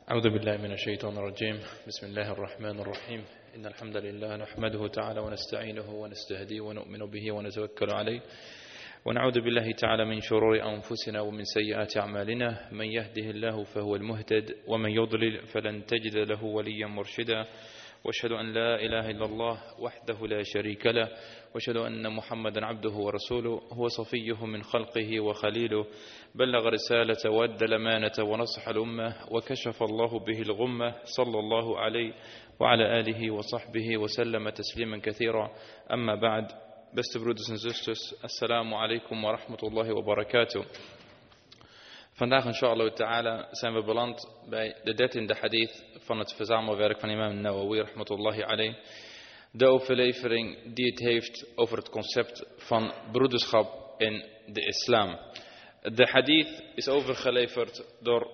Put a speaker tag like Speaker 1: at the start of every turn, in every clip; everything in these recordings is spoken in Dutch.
Speaker 1: أعوذ بالله من الشيطان الرجيم. بسم الله الرحمن الرحيم. إن الحمد لله نحمده تعالى ونستعينه ونستهديه ونؤمن به ونتوكل عليه ونعوذ بالله تعالى من شرور أنفسنا ومن سيئات أعمالنا. من يهده الله فهو المهتد ومن يضلل فلن تجد له وليا مرشدا. واشهد أن لا إله إلا الله وحده لا شريك له واشهد أن محمدا عبده ورسوله هو صفيه من خلقه وخليله بلغ رسالة وأدى الأمانة ونصح الأمة وكشف الله به الغمة صلى الله عليه وعلى آله وصحبه وسلم تسليما كثيرا. أما بعد, beste broeders en zusters, assalamu alaikum wa rahmatullahi wa barakatuh. Vandaag inshallah ta'ala zijn we beland bij de 13e hadith van het verzamelwerk van imam Nawawi rahmatullahi alayh. De overlevering die het heeft over het concept van broederschap in de islam. De hadith is overgeleverd door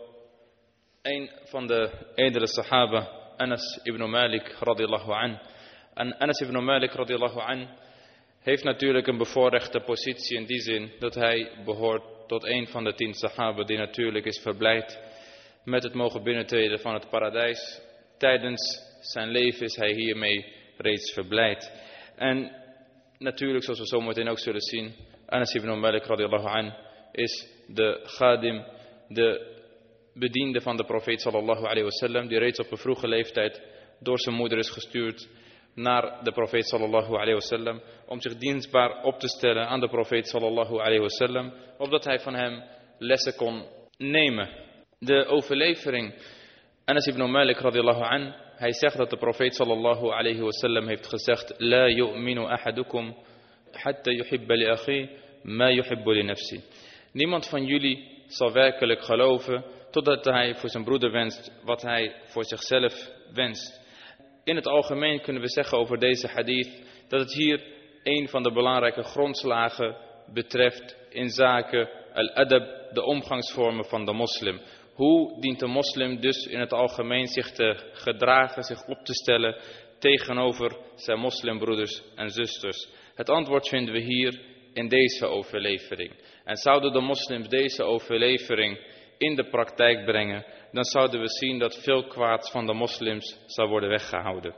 Speaker 1: een van de edele sahaba, Anas ibn Malik radiyallahu an. En Anas ibn Malik radiyallahu an heeft natuurlijk een bevoorrechte positie in die zin dat hij behoort tot een van de 10 sahaba die natuurlijk is verblijd met het mogen binnentreden van het paradijs. Tijdens zijn leven is hij hiermee reeds verblijd. En natuurlijk, zoals we zometeen ook zullen zien, Anas ibn Malik radiyallahu an is de khadim, de bediende van de profeet sallallahu alayhi wasallam, die reeds op een vroege leeftijd door zijn moeder is gestuurd naar de profeet sallallahu alayhi wasallam om zich dienstbaar op te stellen aan de profeet sallallahu alayhi wasallam, opdat hij van hem lessen kon nemen. De overlevering Anas ibn Malik radiyallahu an, hij zegt dat de profeet sallallahu alayhi wasallam heeft gezegd: La yu'minu ahadukum hatta yuhibba li akhi ma yuhibbu li nafsi. Niemand van jullie zal werkelijk geloven totdat hij voor zijn broeder wenst wat hij voor zichzelf wenst. In het algemeen kunnen we zeggen over deze hadith dat het hier een van de belangrijke grondslagen betreft in zaken al-adab, de omgangsvormen van de moslim. Hoe dient de moslim dus in het algemeen zich te gedragen, zich op te stellen tegenover zijn moslimbroeders en zusters? Het antwoord vinden we hier in deze overlevering. En zouden de moslims deze overlevering in de praktijk brengen, dan zouden we zien dat veel kwaads van de moslims zou worden weggehouden.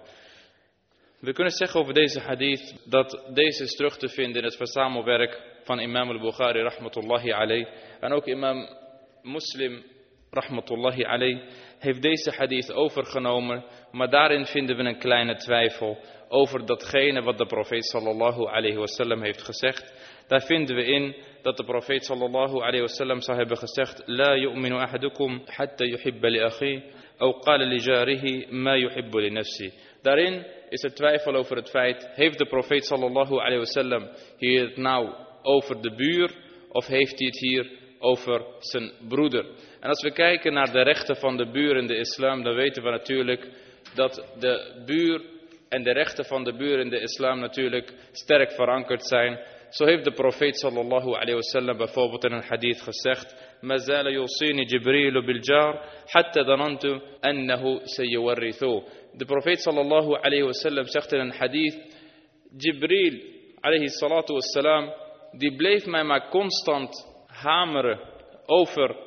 Speaker 1: We kunnen zeggen over deze hadith dat deze is terug te vinden in het verzamelwerk van imam al-Bukhari rahmatullahi alayh. En ook imam Muslim rahmatullahi alayh heeft deze hadith overgenomen, maar daarin vinden we een kleine twijfel over datgene wat de profeet sallallahu alayhi wasallam heeft gezegd. Daar vinden we in dat de profeet sallallahu alayhi wasallam zou hebben gezegd: La yu'minu ahadukum hatta yuhibba li akhi aw qala li jarihi ma yuhibbu li nafsi. Daarin is er twijfel over het feit: heeft de profeet sallallahu alayhi wasallam hier het nou over de buur of heeft hij het hier over zijn broeder? En als we kijken naar de rechten van de buur in de islam, dan weten we natuurlijk dat de buur en de rechten van de buur in de islam natuurlijk sterk verankerd zijn. Zo heeft de profeet sallallahu alayhi wasallam bijvoorbeeld in een hadith gezegd: Mazala yusini Jibrilu bil jar hatta danantu annahu sayuwarrithu. De profeet sallallahu alayhi wasallam zegt in een hadith: Jibril alayhi salatu wassalam, die bleef mij maar constant hameren over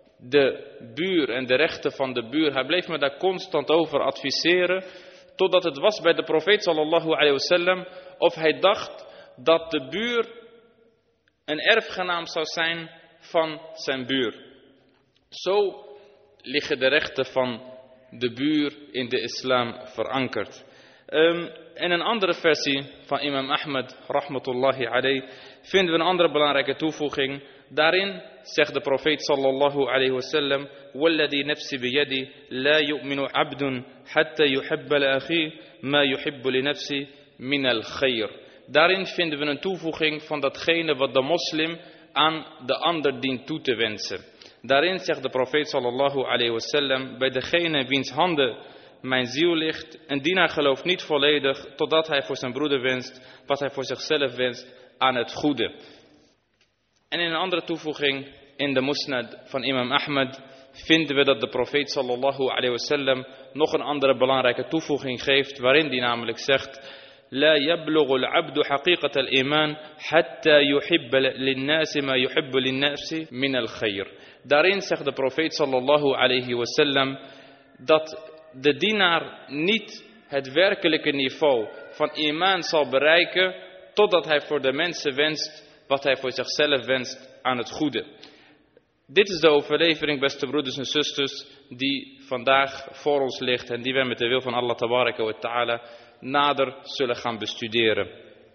Speaker 1: de buur en de rechten van de buur. Hij bleef me daar constant over adviseren, totdat het was bij de profeet sallallahu alayhi wasallam of hij dacht dat de buur een erfgenaam zou zijn van zijn buur. Zo liggen de rechten van de buur in de islam verankerd. In een andere versie van imam Ahmad rahmatullahi alayh vinden we een andere belangrijke toevoeging. Daarin zegt de profeet sallallahu alayhi wasallam: Walladhi nafsi biyadi la yu'minu abdun hatta yuhibba li akhi ma yuhibbu li nafsi min al khair. Daarin vinden we een toevoeging van datgene wat de moslim aan de ander dient toe te wensen. Daarin zegt de profeet sallallahu alayhi wasallam: bij degene wiens handen mijn ziel ligt, een dienaar gelooft niet volledig totdat hij voor zijn broeder wenst wat hij voor zichzelf wenst aan het goede. En in een andere toevoeging in de musnad van imam Ahmad vinden we dat de profeet sallallahu alayhi wasallam nog een andere belangrijke toevoeging geeft, waarin die namelijk zegt: لا يبلغ العبد حقيقة الإيمان حتى يحب للناس ما يحب للناس من الخير. Daarin zegt de profeet sallallahu alayhi wasallam: dat de dienaar niet het werkelijke niveau van iman zal bereiken totdat hij voor de mensen wenst wat hij voor zichzelf wenst aan het goede. Dit is de overlevering, beste broeders en zusters, die vandaag voor ons ligt en die wij met de wil van Allah tabaraka wa ta'ala nader zullen gaan bestuderen.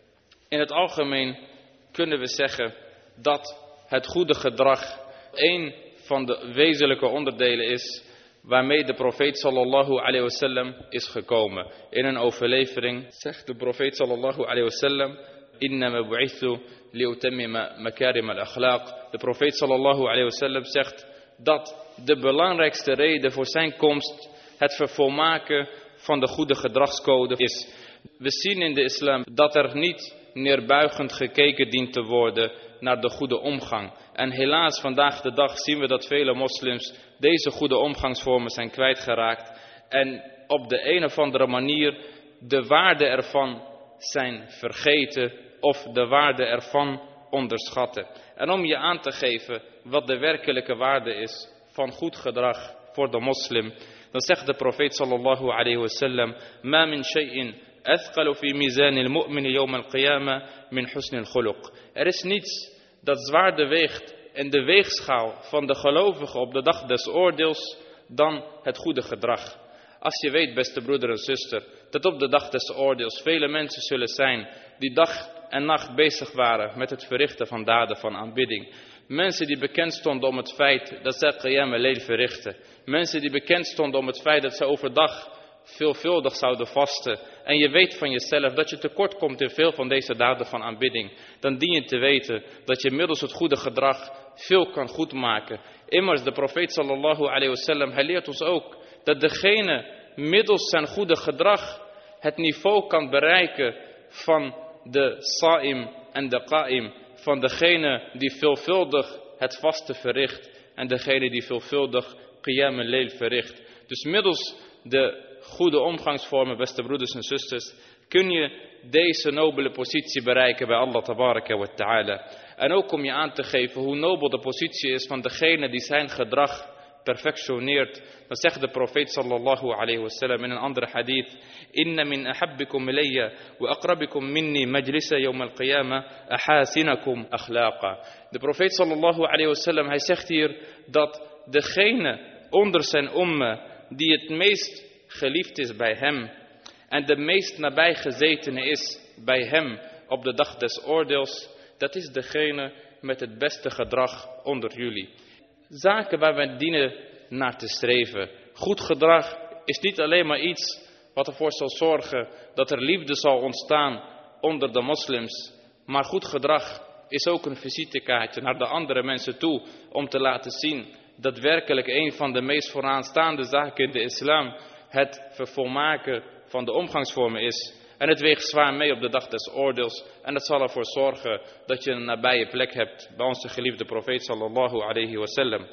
Speaker 1: In het algemeen kunnen we zeggen dat het goede gedrag een van de wezenlijke onderdelen is waarmee de profeet sallallahu alayhi wasallam is gekomen. In een overlevering zegt de profeet sallallahu alayhi wasallam: Innama bu'ithu li'utammima makarim al-akhlaq. De profeet sallallahu alayhi wasallam zegt dat de belangrijkste reden voor zijn komst het vervolmaken van de goede gedragscode is. We zien in de islam dat er niet neerbuigend gekeken dient te worden naar de goede omgang. En helaas vandaag de dag zien we dat vele moslims deze goede omgangsvormen zijn kwijtgeraakt. En op de een of andere manier de waarde ervan zijn vergeten of de waarde ervan onderschatten. En om je aan te geven wat de werkelijke waarde is van goed gedrag voor de moslim, dan zegt de profeet sallallahu alayhi wasallam: Ma min shay'in athqalu fi mizan al-mu'min yawm al-qiyamah min husn al-khuluq. Er is niets dat zwaarder weegt in de weegschaal van de gelovigen op de dag des oordeels dan het goede gedrag. Als je weet, beste broeder en zuster, dat op de dag des oordeels vele mensen zullen zijn die dag en nacht bezig waren met het verrichten van daden van aanbidding. Mensen die bekend stonden om het feit dat zij qiyam al-layl verrichten. Mensen die bekend stonden om het feit dat zij overdag veelvuldig zouden vasten. En je weet van jezelf dat je tekort komt in veel van deze daden van aanbidding. Dan dien je te weten dat je middels het goede gedrag veel kan goedmaken. Immers de profeet sallallahu alayhi wasallam, hij leert ons ook dat degene middels zijn goede gedrag het niveau kan bereiken van de sa'im en de qa'im. Van degene die veelvuldig het vasten verricht en degene die veelvuldig qiyam al-layl verricht. Dus middels de goede omgangsvormen, beste broeders en zusters, kun je deze nobele positie bereiken bij Allah tabaraka wa ta'ala. En ook om je aan te geven hoe nobel de positie is van degene die zijn gedrag perfectioneert. Dan zegt de profeet sallallahu alayhi wasallam in een andere hadith: Inna min ahabbikum ilayya wa aqrabikum minni majlisa yawm al-qiyamah ahasinakum akhlaqa. De profeet sallallahu alayhi wasallam, hij zegt hier dat degene onder zijn umma die het meest geliefd is bij hem en de meest nabij gezetene is bij hem op de dag des oordeels, dat is degene met het beste gedrag onder jullie. Zaken waar wij dienen naar te streven. Goed gedrag is niet alleen maar iets wat ervoor zal zorgen dat er liefde zal ontstaan onder de moslims. Maar goed gedrag is ook een visitekaartje naar de andere mensen toe om te laten zien dat werkelijk een van de meest vooraanstaande zaken in de islam het vervolmaken van de omgangsvormen is. En het weegt zwaar mee op de dag des oordeels. En dat zal ervoor zorgen dat je een nabije plek hebt bij onze geliefde profeet sallallahu alayhi wasallam.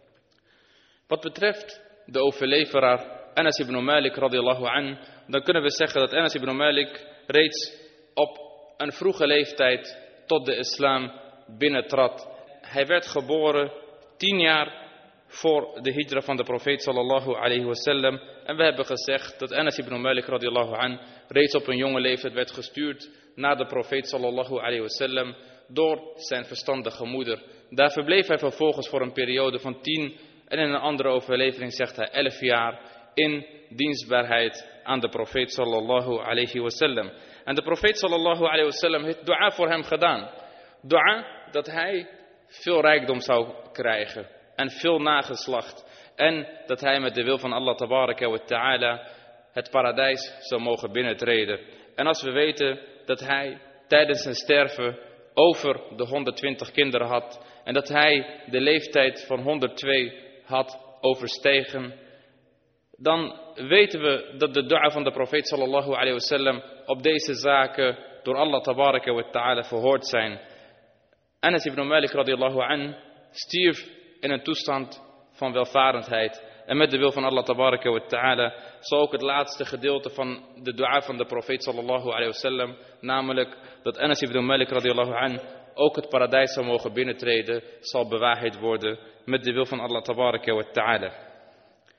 Speaker 1: Wat betreft de overleveraar Anas ibn Malik radiyallahu an, dan kunnen we zeggen dat Anas ibn Malik reeds op een vroege leeftijd tot de islam binnentrad. Hij werd geboren 10 jaar voor de hijra van de profeet sallallahu alayhi wasallam. En we hebben gezegd dat Anas ibn Malik radiyallahu an reeds op een jonge leeftijd werd gestuurd naar de profeet sallallahu alayhi wasallam door zijn verstandige moeder. Daar verbleef hij vervolgens voor een periode van 10 en in een andere overlevering zegt hij 11 jaar in dienstbaarheid aan de profeet sallallahu alayhi wasallam. En de profeet sallallahu alayhi wasallam heeft dua voor hem gedaan. Dua dat hij veel rijkdom zou krijgen en veel nageslacht. En dat hij met de wil van Allah tabaraka wa ta'ala het paradijs zou mogen binnentreden. En als we weten dat hij tijdens zijn sterven over de 120 kinderen had. En dat hij de leeftijd van 102 had overstegen. Dan weten we dat de dua van de profeet sallallahu alayhi wasallam op deze zaken door Allah tabaraka wa ta'ala verhoord zijn. Anas ibn Malik radiyallahu an stierf in een toestand van welvarendheid. En met de wil van Allah tabaraka wa ta'ala zal ook het laatste gedeelte van de dua van de profeet sallallahu alayhi wasallam, namelijk dat Anas ibn Malik radiyallahu an ook het paradijs zal mogen binnentreden, zal bewaarheid worden met de wil van Allah tabaraka wa ta'ala.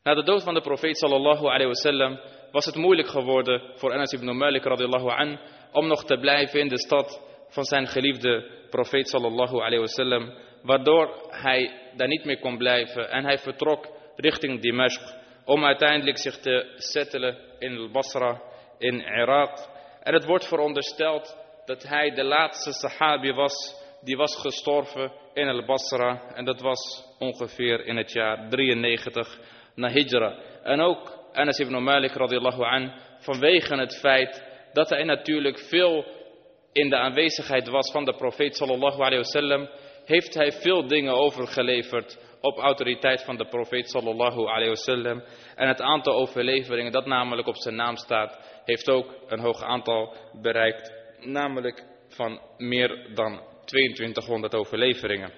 Speaker 1: Na de dood van de profeet sallallahu alayhi wasallam was het moeilijk geworden voor Anas ibn Malik radiyallahu an om nog te blijven in de stad van zijn geliefde profeet sallallahu alayhi wasallam, waardoor hij daar niet meer kon blijven en hij vertrok richting Dimashq om uiteindelijk zich te settelen in al-Basra in Irak. En het wordt verondersteld dat hij de laatste sahabi was die was gestorven in al-Basra en dat was ongeveer in het jaar 93 na Hijra. En ook Anas ibn Malik radiyallahu an, vanwege het feit dat hij natuurlijk veel in de aanwezigheid was van de profeet sallallahu alayhi wasallam, heeft hij veel dingen overgeleverd op autoriteit van de profeet sallallahu alayhi wasallam. En het aantal overleveringen dat namelijk op zijn naam staat, heeft ook een hoog aantal bereikt, namelijk van meer dan 2200 overleveringen.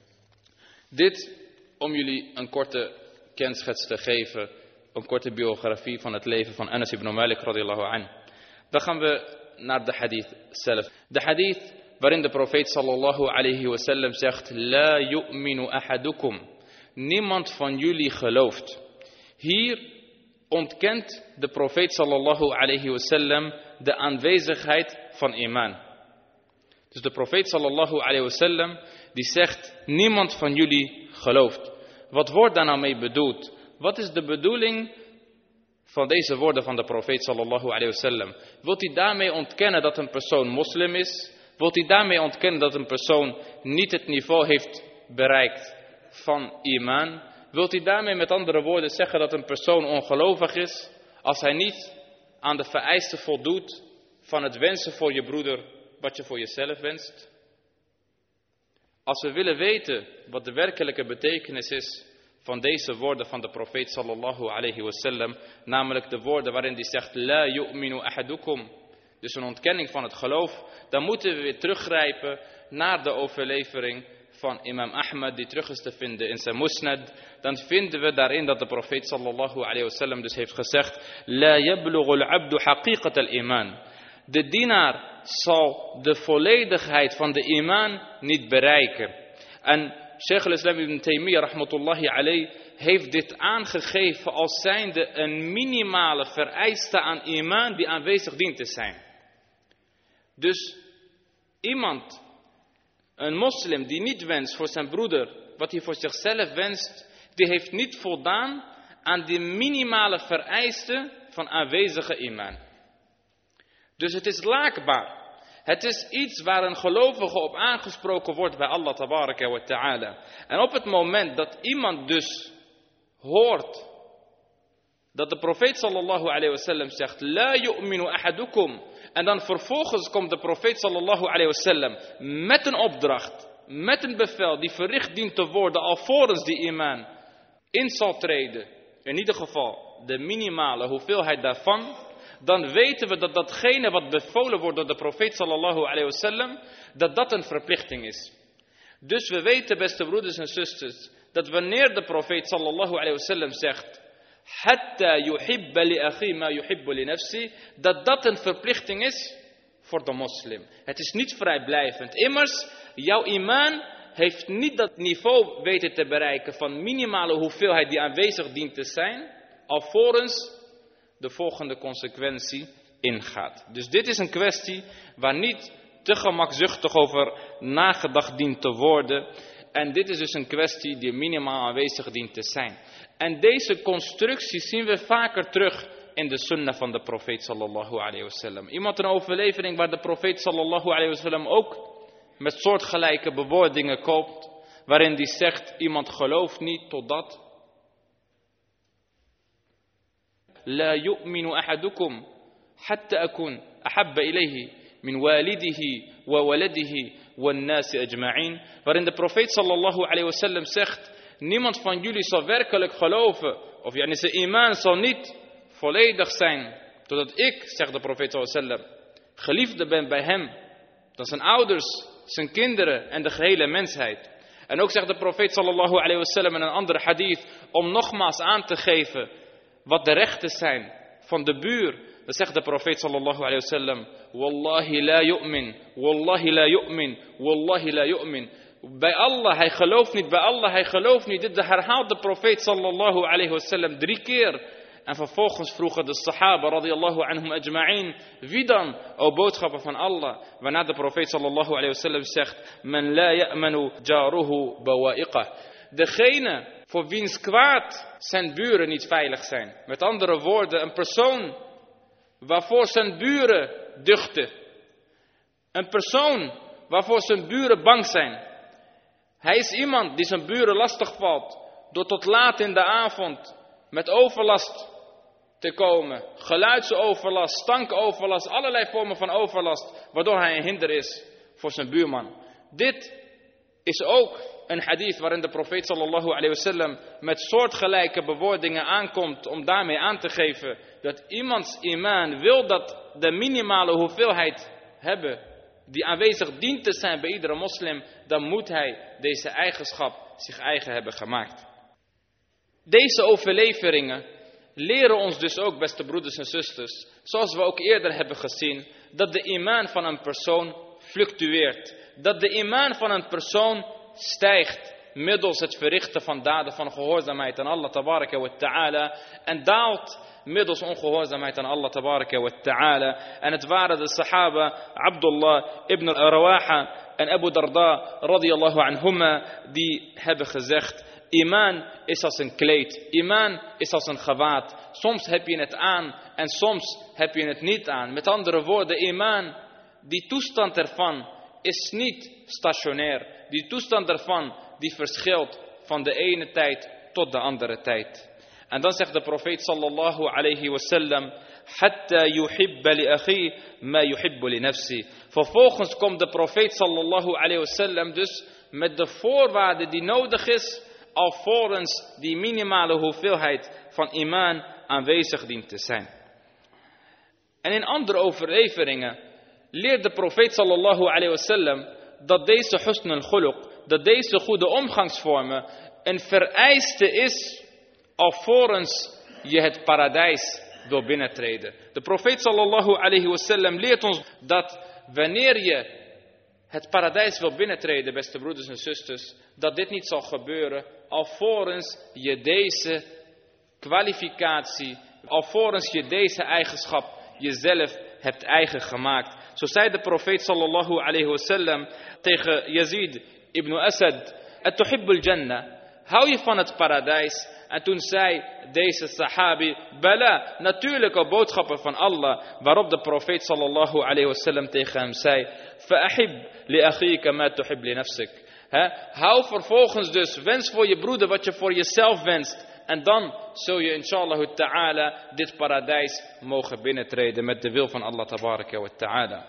Speaker 1: Dit om jullie een korte kenschets te geven, een korte biografie van het leven van Anas ibn Malik radiyallahu an. Dan gaan we naar de hadith zelf. De hadith waarin de profeet sallallahu alayhi wasallam zegt: La yu'minu ahadukum. Niemand van jullie gelooft. Hier ontkent de profeet sallallahu alayhi wasallam de aanwezigheid van iman. Dus de profeet sallallahu alayhi wasallam die zegt: niemand van jullie gelooft. Wat wordt daar nou mee bedoeld? Wat is de bedoeling van deze woorden van de profeet sallallahu alayhi wasallam? Wilt hij daarmee ontkennen dat een persoon moslim is? Wilt hij daarmee ontkennen dat een persoon niet het niveau heeft bereikt van iman? Wilt hij daarmee met andere woorden zeggen dat een persoon ongelovig is als hij niet aan de vereisten voldoet van het wensen voor je broeder wat je voor jezelf wenst? Als we willen weten wat de werkelijke betekenis is van deze woorden van de profeet sallallahu alayhi wasallam, namelijk de woorden waarin hij zegt: La yu'minu ahadukum, dus een ontkenning van het geloof, dan moeten we weer teruggrijpen naar de overlevering van imam Ahmad, die terug is te vinden in zijn musnad. Dan vinden we daarin dat de profeet sallallahu alayhi wasallam dus heeft gezegd: La yablughu al-abdu haqiqat al-iman. De dienaar zal de volledigheid van de iman niet bereiken. En Sheikh al-Islam ibn Taymiyyah rahmatullahi alayh heeft dit aangegeven als zijnde een minimale vereiste aan iman die aanwezig dient te zijn. Dus iemand, een moslim die niet wenst voor zijn broeder wat hij voor zichzelf wenst, die heeft niet voldaan aan die minimale vereiste van aanwezige iman. Dus het is laakbaar. Het is iets waar een gelovige op aangesproken wordt bij Allah tabaraka wa ta'ala. En op het moment dat iemand dus hoort dat de profeet sallallahu alayhi wasallam zegt: La yu'minu ahadukum. En dan vervolgens komt de profeet sallallahu alayhi wasallam met een opdracht, met een bevel die verricht dient te worden alvorens die iman in zal treden. In ieder geval de minimale hoeveelheid daarvan. Dan weten we dat datgene wat bevolen wordt door de profeet sallallahu alayhi wasallam, dat een verplichting is. Dus we weten, beste broeders en zusters, dat wanneer de profeet sallallahu alayhi wasallam zegt: Hatta yuhibba li akhi ma yuhibbu li nafsi, dat een verplichting is voor de moslim. Het is niet vrijblijvend. Immers, jouw iman heeft niet dat niveau weten te bereiken van minimale hoeveelheid die aanwezig dient te zijn, alvorens de volgende consequentie ingaat. Dus dit is een kwestie waar niet te gemakzuchtig over nagedacht dient te worden. En dit is dus een kwestie die minimaal aanwezig dient te zijn. En deze constructie zien we vaker terug in de sunnah van de profeet sallallahu alayhi wasallam. Iemand een overlevering waar de profeet sallallahu alayhi wasallam ook met soortgelijke bewoordingen koopt, waarin die zegt: iemand gelooft niet totdat La yu'minu ahadukum hatta akun ahabba ilayhi min walidihi wa waladihi wan nasi ajma'in. Waarin de profeet sallallahu alayhi wasallam zegt: niemand van jullie zal werkelijk geloven, of zijn iman zal niet volledig zijn, totdat ik, zegt de profeet sallallahu alayhi wasallam, geliefde ben bij hem, dan zijn ouders, zijn kinderen en de gehele mensheid. En ook zegt de profeet sallallahu alayhi wasallam in een andere hadith, om nogmaals aan te geven wat de rechten zijn van de buur. Dan zegt de profeet sallallahu alayhi wasallam: Wallahi la yu'min, wallahi la yu'min, wallahi la yu'min. bij Allah, hij gelooft niet, bij Allah, hij gelooft niet. Dit herhaalt de profeet sallallahu alayhi wasallam 3 keer. En vervolgens vroegen de sahaba radiyallahu anhum ajma'in, wie dan, o boodschapper van Allah? Waarna de profeet sallallahu alayhi wasallam zegt, man la ya'manu jaruhu bawa'iqah. Degene voor wiens kwaad zijn buren niet veilig zijn. Met andere woorden, een persoon waarvoor zijn buren duchten. Een persoon waarvoor zijn buren bang zijn. Hij is iemand die zijn buren lastig valt door tot laat in de avond met overlast te komen. Geluidsoverlast, stankoverlast, allerlei vormen van overlast, waardoor hij een hinder is voor zijn buurman. Dit is ook een hadith waarin de profeet sallallahu alayhi wasallam met soortgelijke bewoordingen aankomt om daarmee aan te geven dat iemands imaan wil dat de minimale hoeveelheid hebben die aanwezig dient te zijn bij iedere moslim, dan moet hij deze eigenschap zich eigen hebben gemaakt. Deze overleveringen leren ons dus ook, beste broeders en zusters, zoals we ook eerder hebben gezien, dat de imaan van een persoon fluctueert. Dat de imaan van een persoon stijgt middels het verrichten van daden van gehoorzaamheid aan Allah tabaraka wa ta'ala en daalt middels ongehoorzaamheid aan Allah tabaraka wa ta'ala. En het waren de sahaba Abdullah ibn Rawaha en Abu Darda radiyallahu anhuma die hebben gezegd, imaan is als een kleed, imaan is als een gewaad. Soms heb je het aan en soms heb je het niet aan. Met andere woorden, imaan, die toestand ervan is niet stationair. Die toestand ervan die verschilt van de ene tijd tot de andere tijd. En dan zegt de profeet sallallahu alayhi wasallam, hatta yuhibba li akhi ma yuhibbu li nafsi. Vervolgens komt de profeet sallallahu alayhi wasallam dus met de voorwaarden die nodig is, alvorens die minimale hoeveelheid van imaan aanwezig dient te zijn. En in andere overleveringen leert de profeet sallallahu alayhi wasallam dat deze husn al-khuluq, dat deze goede omgangsvormen een vereiste is alvorens je het paradijs wil binnentreden. De profeet sallallahu alayhi wasallam leert ons dat wanneer je het paradijs wil binnentreden, beste broeders en zusters, dat dit niet zal gebeuren alvorens je deze kwalificatie, alvorens je deze eigenschap jezelf hebt eigen gemaakt. Zo zei de profeet sallallahu alayhi wasallam tegen Yazid ibn Asad, at-tuhibbul jannah, hou je van het paradijs? En toen zei deze sahabi, bala, natuurlijk o boodschapper van Allah, waarop de profeet sallallahu alayhi wasallam tegen hem zei, fa'ahib li akhika ma tuhib li nafsik. Hou vervolgens dus, wens voor je broeder wat je voor jezelf wenst. En dan zul je inshallah ta'ala dit paradijs mogen binnentreden met de wil van Allah tabaraka wa ta'ala.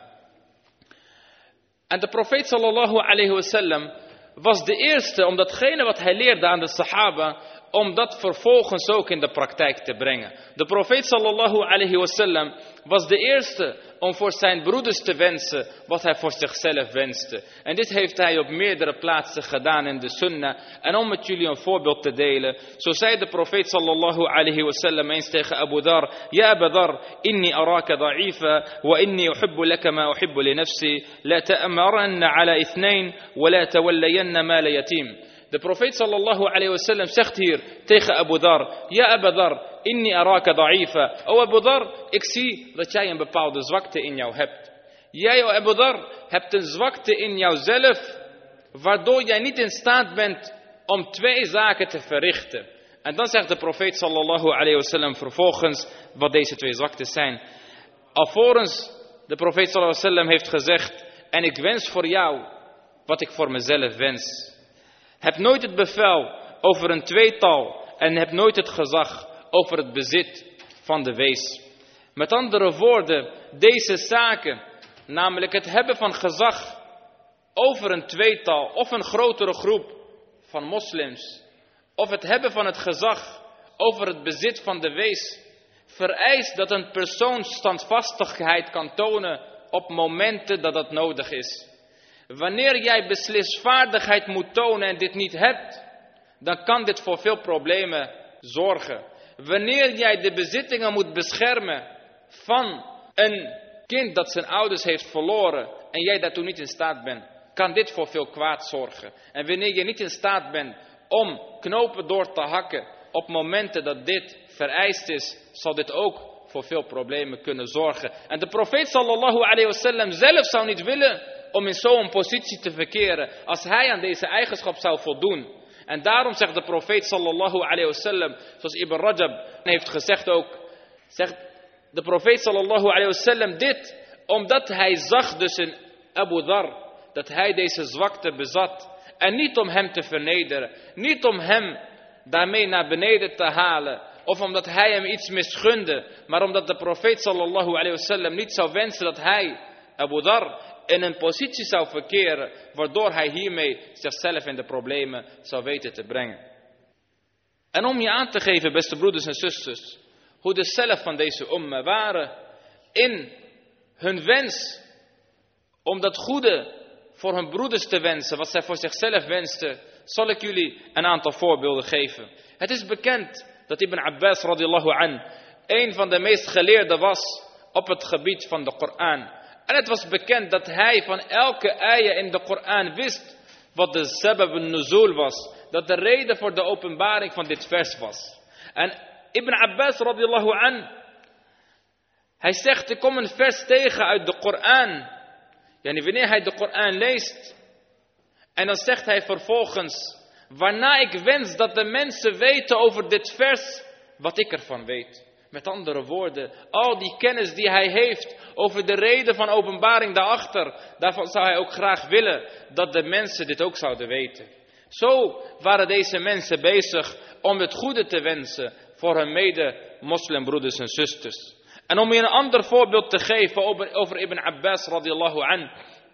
Speaker 1: En de profeet sallallahu alayhi wasallam was de eerste om datgene wat hij leerde aan de sahaba, om dat vervolgens ook in de praktijk te brengen. De profeet sallallahu alayhi wasallam was de eerste om voor zijn broeders te wensen wat hij voor zichzelf wenste. En dit heeft hij op meerdere plaatsen gedaan in de sunnah. En om met jullie een voorbeeld te delen, zo zei de profeet sallallahu alayhi wasallam eens tegen Abu Dhar, ja Abu Dhar, inni araka da'ifa, wa inni uhibbu laka ma uhibbu li nafsi, la ta'amaranna ala ithnain, wa la tawallayanna mala yatim. De profeet sallallahu alayhi wasallam zegt hier tegen Abu Dhar, ja Abu Dhar, inni araka da'ifa. O Abu Dhar, ik zie dat jij een bepaalde zwakte in jou hebt. Jij, o Abu Dhar, hebt een zwakte in jouzelf, waardoor jij niet in staat bent om 2 zaken te verrichten. En dan zegt de profeet sallallahu alayhi wasallam vervolgens wat deze 2 zwaktes zijn. Alvorens de profeet sallallahu alayhi wasallam heeft gezegd, en ik wens voor jou wat ik voor mezelf wens. Heb nooit het bevel over een tweetal en heb nooit het gezag over het bezit van de wees. Met andere woorden, deze zaken, namelijk het hebben van gezag over een tweetal of een grotere groep van moslims, of het hebben van het gezag over het bezit van de wees, vereist dat een persoon standvastigheid kan tonen op momenten dat dat nodig is. Wanneer jij beslisvaardigheid moet tonen en dit niet hebt, dan kan dit voor veel problemen zorgen. Wanneer jij de bezittingen moet beschermen van een kind dat zijn ouders heeft verloren en jij daartoe niet in staat bent,
Speaker 2: kan dit voor veel kwaad zorgen. En wanneer je niet in staat bent om knopen door te hakken op momenten dat dit vereist is, zal dit ook voor veel problemen kunnen zorgen. En de profeet sallallahu alayhi wasallam zelf zou niet willen om in zo'n positie te verkeren als hij aan deze eigenschap zou voldoen. En daarom zegt de profeet sallallahu alayhi wasallam, zoals Ibn Rajab heeft gezegd ook, zegt de profeet sallallahu alayhi wasallam dit, omdat hij zag dus in Abu Dhar dat hij deze zwakte bezat. En niet om hem te vernederen, niet om hem daarmee naar beneden te halen, of omdat hij hem iets misgunde, maar omdat de profeet sallallahu alayhi wasallam niet zou wensen dat hij, Abu Dhar, in een positie zou verkeren, waardoor hij hiermee zichzelf in de problemen zou weten te brengen. En om je aan te geven, beste broeders en zusters, hoe de salaf van deze umma waren in hun wens om dat goede voor hun broeders te wensen, wat zij voor zichzelf wensten, zal ik jullie een aantal voorbeelden geven. Het is bekend dat Ibn Abbas radiyallahu an een van de meest geleerden was op het gebied van de Koran. En het was bekend dat hij van elke ayah in de Koran wist wat de sabab al-nuzul was. Dat de reden voor de openbaring van dit vers was. En Ibn Abbas radiyallahu an, hij zegt, ik kom een vers tegen uit de Koran. Yani wanneer hij de Koran leest. En dan zegt hij vervolgens, waarna ik wens dat de mensen weten over dit vers wat ik ervan weet. Met andere woorden, al die kennis die hij heeft over de reden van openbaring daarachter, daarvan zou hij ook graag willen dat de mensen dit ook zouden weten. Zo waren deze mensen bezig om het goede te wensen voor hun mede-moslimbroeders en zusters. En om je een ander voorbeeld te geven over Ibn Abbas radiyallahu an.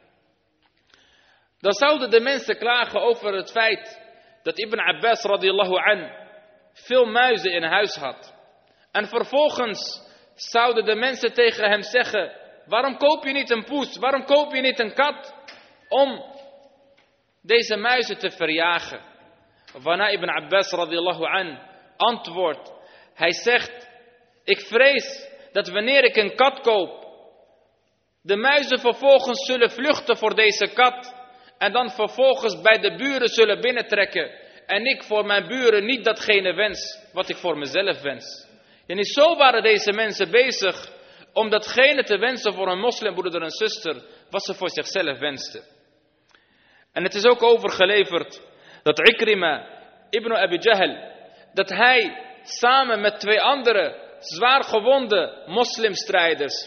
Speaker 2: Dan zouden de mensen klagen over het feit dat Ibn Abbas radiyallahu an veel muizen in huis had. En vervolgens zouden de mensen tegen hem zeggen, waarom koop je niet een poes, waarom koop je niet een kat om deze muizen te verjagen? Waarna Ibn Abbas radiyallahu an antwoordt, hij zegt, ik vrees dat wanneer ik een kat koop, de muizen vervolgens zullen vluchten voor deze kat en dan vervolgens bij de buren zullen binnentrekken en ik voor mijn buren niet datgene wens wat ik voor mezelf wens. En niet zo waren deze mensen bezig om datgene te wensen voor een moslimbroeder en zuster wat ze voor zichzelf wensten. En het is ook overgeleverd dat Ikrima ibn Abi Jahl, dat hij samen met 2 andere zwaar gewonde moslimstrijders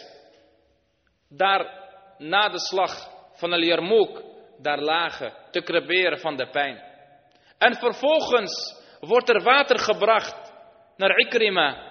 Speaker 2: daar na de slag van Al-Yarmouk daar lagen te creperen van de pijn. En vervolgens wordt er water gebracht naar Ikrima.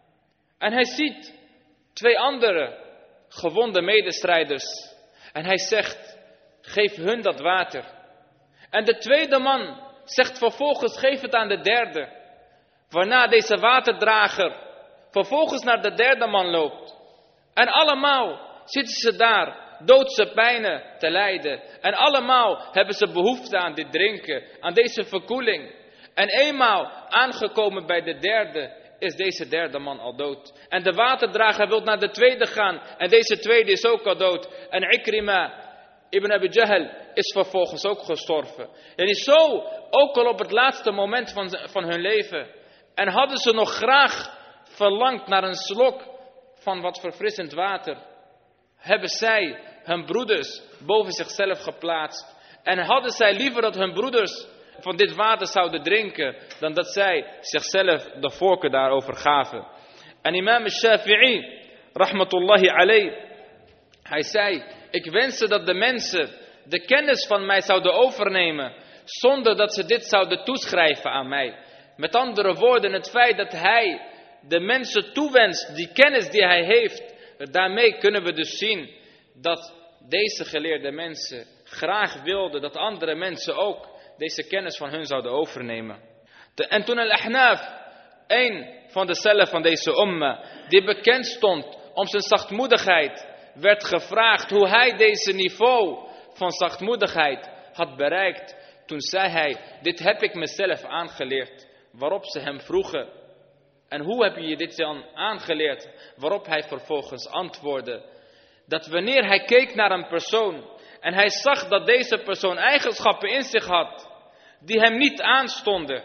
Speaker 2: En hij ziet 2 andere gewonde medestrijders. En hij zegt, geef hun dat water. En de tweede man zegt vervolgens, geef het aan de derde. Waarna deze waterdrager vervolgens naar de derde man loopt. En allemaal zitten ze daar doodse pijnen te lijden. En allemaal hebben ze behoefte aan dit drinken, aan deze verkoeling. En eenmaal aangekomen bij de derde, is deze derde man al dood. En de waterdrager wil naar de tweede gaan. En deze tweede is ook al dood. En Ikrima ibn Abi Jahl is vervolgens ook gestorven. En is zo, ook al op het laatste moment van hun leven. En hadden ze nog graag verlangd naar een slok van wat verfrissend water, hebben zij hun broeders boven zichzelf geplaatst. En hadden zij liever dat hun broeders van dit water zouden drinken, dan dat zij zichzelf de voorkeur daarover gaven. En imam al-Shafi'i, rahmatullahi alayh, hij zei, ik wenste dat de mensen de kennis van mij zouden overnemen, zonder dat ze dit zouden toeschrijven aan mij. Met andere woorden, het feit dat hij de mensen toewenst, die kennis die hij heeft, daarmee kunnen we dus zien dat deze geleerde mensen graag wilden dat andere mensen ook deze kennis van hun zouden overnemen. En toen Al-Ahnaf, een van de salaf van deze umma, die bekend stond om zijn zachtmoedigheid, werd gevraagd hoe hij deze niveau van zachtmoedigheid had bereikt. Toen zei hij, dit heb ik mezelf aangeleerd. Waarop ze hem vroegen, en hoe heb je dit dan aangeleerd? Waarop hij vervolgens antwoordde, dat wanneer hij keek naar een persoon En hij zag dat deze persoon eigenschappen in zich had die hem niet aanstonden.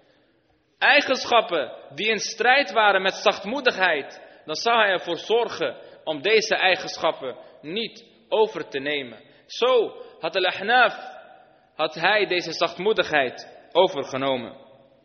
Speaker 2: Eigenschappen die in strijd waren met zachtmoedigheid. Dan zou hij ervoor zorgen om deze eigenschappen niet over te nemen. Zo had al-Ahnaf, had hij deze zachtmoedigheid overgenomen.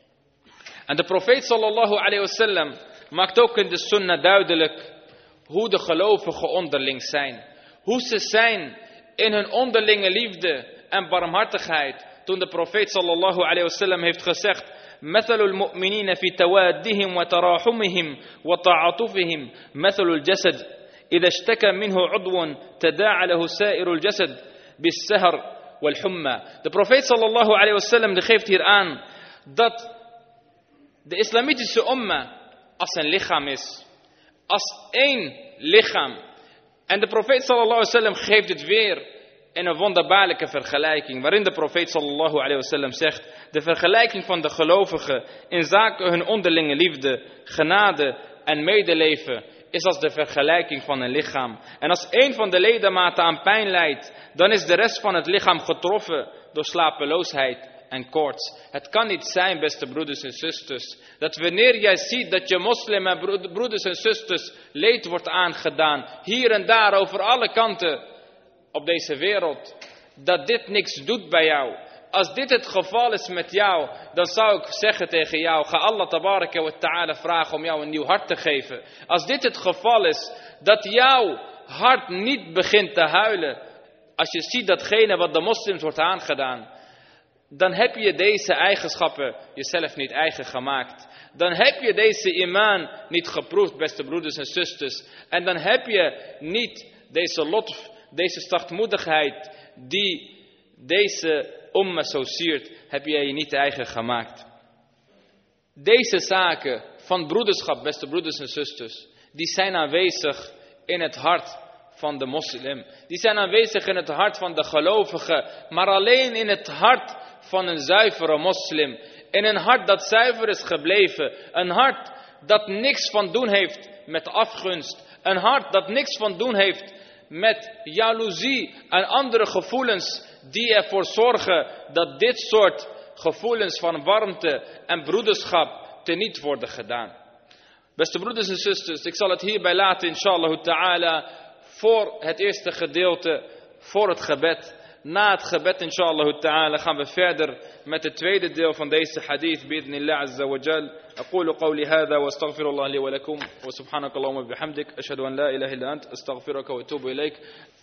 Speaker 2: En de profeet sallallahu alayhi wasallam maakt ook in de sunnah duidelijk hoe de gelovigen onderling zijn. Hoe ze zijn in hun onderlinge liefde en barmhartigheid. Toen de profeet sallallahu alayhi wasallam heeft gezegd: مثل المؤمنين في توادهم وتراحمهم وتعاطفهم مثل الجسد إذا اشتكى منه عضو تداعى له سائر الجسد بالسهر والحمى. De profeet sallallahu alayhi wasallam geeft hier aan dat de islamitische umma als een lichaam is. Als één lichaam. En de profeet sallallahu alayhi wasallam geeft het weer in een wonderbaarlijke vergelijking. Waarin de profeet sallallahu alayhi wasallam zegt: de vergelijking van de gelovigen in zaken hun onderlinge liefde, genade en medeleven is als de vergelijking van een lichaam. En als één van de ledematen aan pijn lijdt, dan is de rest van het lichaam getroffen door slapeloosheid en koorts. Het kan niet zijn, beste broeders en zusters, dat wanneer jij ziet dat je moslim en broeders en zusters leed wordt aangedaan, hier en daar over alle kanten op deze wereld, dat dit niks doet bij jou. Als dit het geval is met jou, dan zou ik zeggen tegen jou: ga Allah tabaraka wa ta'ala vragen om jou een nieuw hart te geven. Als dit het geval is, dat jouw hart niet begint te huilen als je ziet datgene wat de moslims wordt aangedaan, dan heb je deze eigenschappen jezelf niet eigen gemaakt. Dan heb je deze iman niet geproefd, beste broeders en zusters. En dan heb je niet deze lotf, deze zachtmoedigheid die deze umma zo siert, heb jij je niet eigen gemaakt. Deze zaken van broederschap, beste broeders en zusters, die zijn aanwezig in het hart van de moslim. Die zijn aanwezig in het hart van de gelovige, maar alleen in het hart van een zuivere moslim. In een hart dat zuiver is gebleven. Een hart dat niks van doen heeft met afgunst. Een hart dat niks van doen heeft met jaloezie en andere gevoelens die ervoor zorgen dat dit soort gevoelens van warmte en broederschap teniet worden gedaan. Beste broeders en zusters, ik zal het hierbij laten, inshallah ta'ala, voor het eerste gedeelte, voor het gebed. Na het gebed, inshallah ta'ala, gaan we verder met het tweede deel van deze hadith, bi'idhnillah azza wa jal. أقول قولي هذا واستغفر الله لي ولكم وسبحانك اللهم وبحمدك أشهد أن لا إله إلا أنت أستغفرك وأتوب إليك.